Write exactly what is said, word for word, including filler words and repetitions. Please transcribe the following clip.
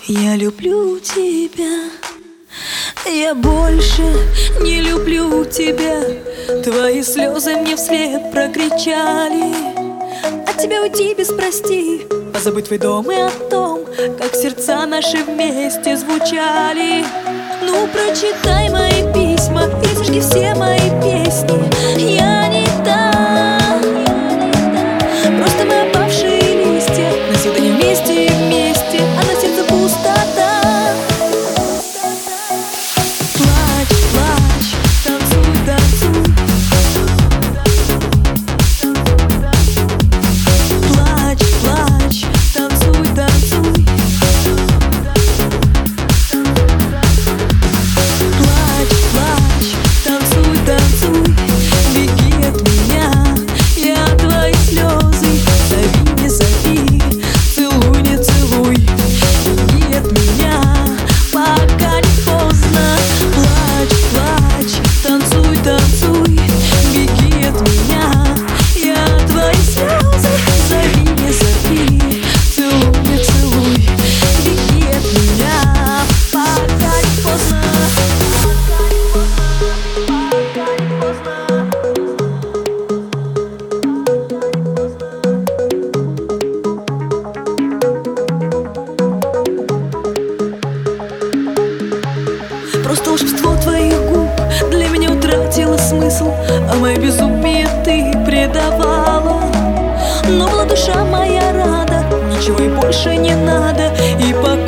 Я люблю тебя, я больше не люблю тебя. Твои слезы мне вслед прокричали: от тебя уйти без прости, позабыть твой дом и о том, как сердца наши вместе звучали. Ну прочитай мои письма и зажги все мои песни. Я не та, просто мы опавшие листья, навсегда не вместе и вместе, а на сердце пустота. Плачь, плачь, танцуй, танцуй. Плачь, плачь, танцуй, танцуй. Плачь, плачь, танцуй, танцуй. Беги от меня, я твои слезы. Зови, не зови, целуй, не целуй. Беги от меня, пока не поздно. Плачь, плачь, танцуй, танцуй. Беги от меня, я твои слезы. Зови, не зови, целуй, не целуй. Беги от меня, пока не поздно. Просто волшебство твоих губ для меня утратило смысл, а мое безумие ты предавала. Но была душа моя рада, ничего и больше не надо. И пока